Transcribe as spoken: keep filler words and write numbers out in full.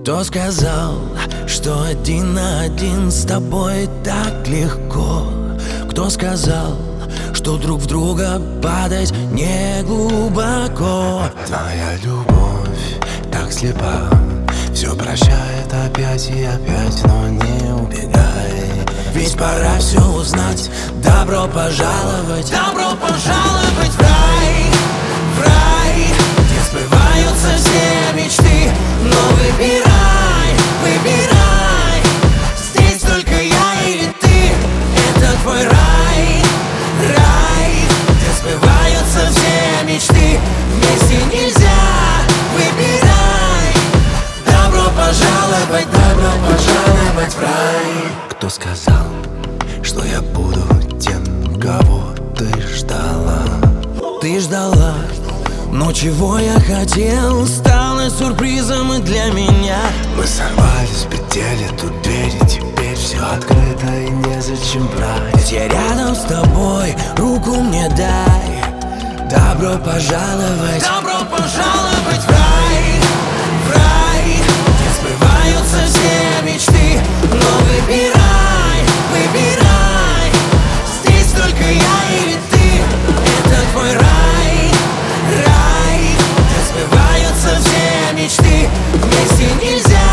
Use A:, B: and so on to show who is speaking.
A: Кто сказал, что один на один с тобой так легко? Кто сказал, что друг в друга падать не глубоко?
B: Твоя любовь так слепа, все прощает опять и опять, но не убегай.
A: Ведь пора все узнать. Добро пожаловать, добро пожаловать в рай, в рай, где сбываются все мечты. Но выбирай, выбирай, здесь только я или ты. Это твой рай, рай, где сбываются все мечты. Вместе нельзя, выбирай. Добро пожаловать, добро пожаловать в рай.
B: Кто сказал, что я буду тем, кого ты ждала?
A: Ты ждала, но чего я хотел, стало сюрпризом и для меня.
B: Мы сорвались с петель, тут двери, теперь все открыто и незачем брать.
A: Я рядом с тобой, руку мне дай. Добро пожаловать, добро пожаловать в рай, в рай, где сбываются все мечты. Но выбирай, выбирай, здесь только я или ты. Это твой рай, рай, где сбываются все мечты. Вместе нельзя.